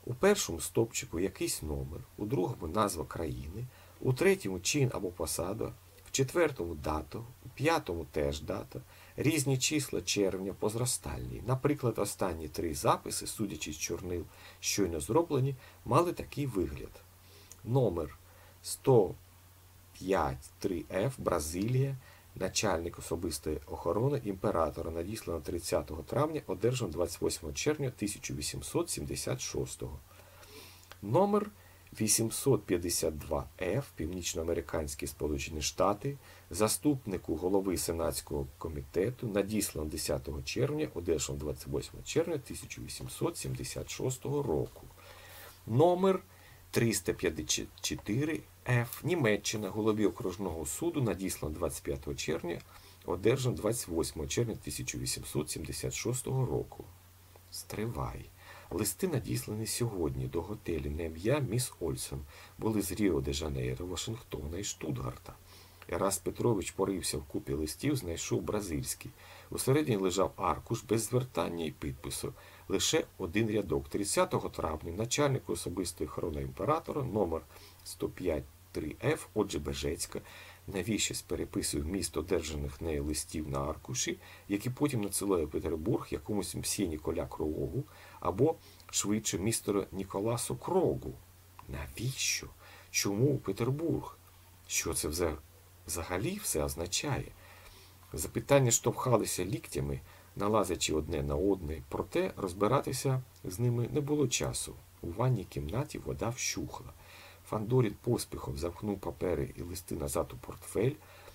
У першому стовпчику якийсь номер, у другому назва країни, у третьому чин або посада, в четвертому дата, у п'ятому теж дата, різні числа червня позростальні. Наприклад, останні 3 записи, судячи з чорнил, щойно зроблені, мали такий вигляд. Номер 105-3F, Бразилія, начальник особистої охорони імператора, надіслано 30 травня, одержано 28 червня 1876. Номер 852F, Північноамериканські Сполучені Штати, заступнику голови Сенатського комітету, надіслано 10 червня, одержано 28 червня 1876 року. Номер 354F, Німеччина, голові окружного суду, надіслано 25 червня, одержано 28 червня 1876 року. Стривай. Листи надіслані сьогодні до готелю на ім'я міс Ольсон, були з Ріо-де-Жанейро, Вашингтона і Штутгарта. Ераст Петрович порився в купі листів, знайшов бразильський. Усередині лежав аркуш без звертання і підпису. Лише один рядок. 30 травня начальнику особистої охорони імператора, номер 105-3F, отже Бежецька, навіщось переписує вміст одержаних нею листів на аркуші, які потім надсилає в Петербург якомусь мсьє Ніколя Крогу або, швидше, містеру Ніколасу Крогу. Навіщо? Чому Петербург? Що це взагалі все означає? Запитання штовхалися ліктями, налазячи одне на одне, проте розбиратися з ними не було часу. У ванній кімнаті вода вщухла. Фандорін поспіхом запхнув папери і листи назад у портфель,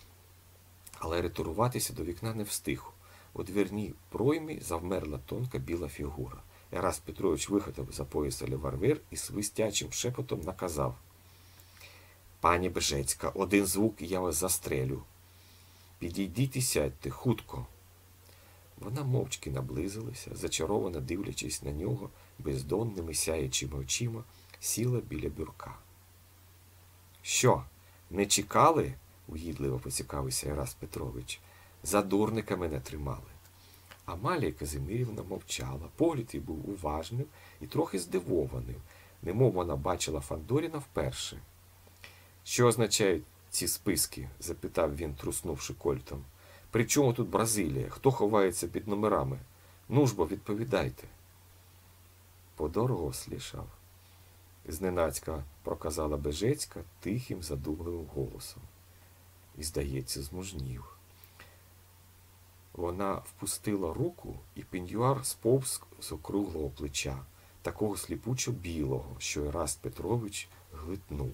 але ретуруватися до вікна не встиг. У дверній проймі завмерла тонка біла фігура. Ераст Петрович вихопив за пояса револьвер і свистячим шепотом наказав: «Пані Бежецька, один звук і я вас застрелю. Підійдіть і сядьте, хутко». Вона мовчки наблизилася, зачаровано дивлячись на нього бездонними сяючими очима, сіла біля бюрка. «Що, не чекали?» – угідливо поцікавився Ераст Петрович. «За дурника мене тримали». Амалія Казимирівна мовчала, погляд її був уважним і трохи здивованим, немов вона бачила Фандоріна вперше. «Що означають ці списки?» – запитав він, труснувши кольтом. «При чому тут Бразилія? Хто ховається під номерами? Ну ж бо, відповідайте». «Подорослішав», – зненацька проказала Бежецька тихим, задумливим голосом. І, здається, змужнів. Вона впустила руку, і пеньюар сповз з округлого плеча, такого сліпучо білого, що Ераст Петрович глитнув.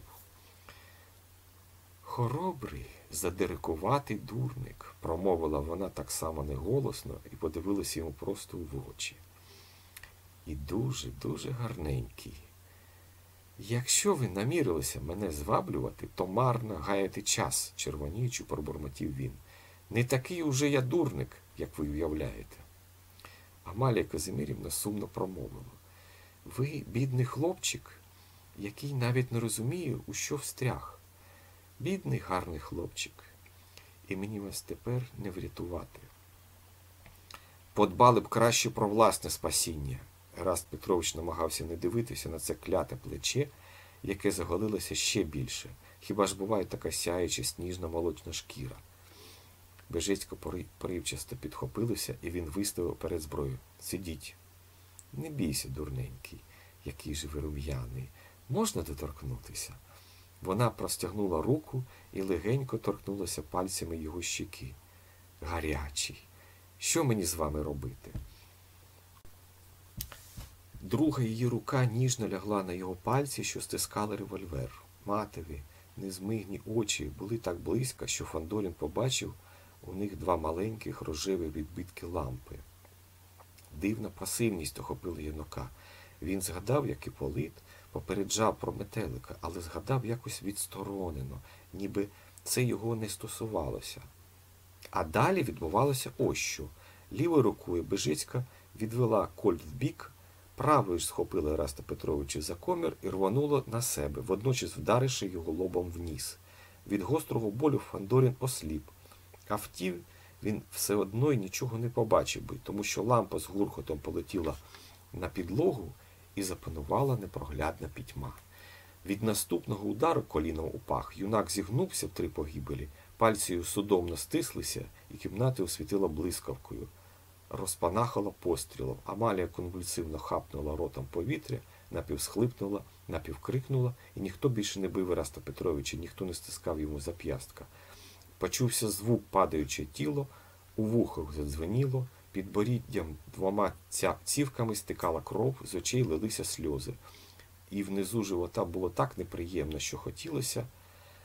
«Хоробрий, задирикуватий дурник», – промовила вона так само неголосно і подивилася йому просто в очі. «І дуже, дуже гарненький. Якщо ви намірилися мене зваблювати, то марно гаяти час», – червоніючи пробурмотів він. «Не такий уже я дурник, як ви уявляєте». Амалія Казимирівна сумно промовила: «Ви, бідний хлопчик, який навіть не розуміє, у що встряг. Бідний гарний хлопчик, і мені вас тепер не врятувати. Подбали б краще про власне спасіння». Ераст Петрович намагався не дивитися на це кляте плече, яке заголилося ще більше. Хіба ж буває така сяюча сніжна молочна шкіра? Бежецько поривчасто підхопилося, і він виставив перед зброю: «Сидіть. Не бійся, дурненький, який же ви рум'яний. Можна доторкнутися?» Вона простягнула руку і легенько торкнулася пальцями його щеки. «Гарячий. Що мені з вами робити?» Друга її рука ніжно лягла на його пальці, що стискали револьвер. Матові, незмигні очі були так близько, що Фандорін побачив у них 2 маленьких рожеві відбитки лампи. Дивна пасивність охопила юнака. Він згадав, як Іполит попереджав про метелика, але згадав якось відсторонено, ніби це його не стосувалося. А далі відбувалося ось що. Лівою рукою Бежецька відвела кольт вбік, правою ж схопила Ераста Петровича за комір і рванула на себе, водночас вдаривши його лобом в ніс. Від гострого болю Фандорін осліп, а втім, він все одно й нічого не побачив би, тому що лампа з гуркотом полетіла на підлогу і запанувала непроглядна пітьма. Від наступного удару коліном у пах юнак зігнувся в 3 погибелі, пальці його судомно стислися, і кімнати освітила блискавкою. Розпанахала пострілом. Амалія конвульсивно хапнула ротом повітря, напівсхлипнула, напівкрикнула, і ніхто більше не бив Ираста Петровича, ніхто не стискав йому зап'ястка. Почувся звук, падаюче тіло, у вухах задзвеніло, під боріддям 2 цівками стикала кров, з очей лилися сльози. І внизу живота було так неприємно, що хотілося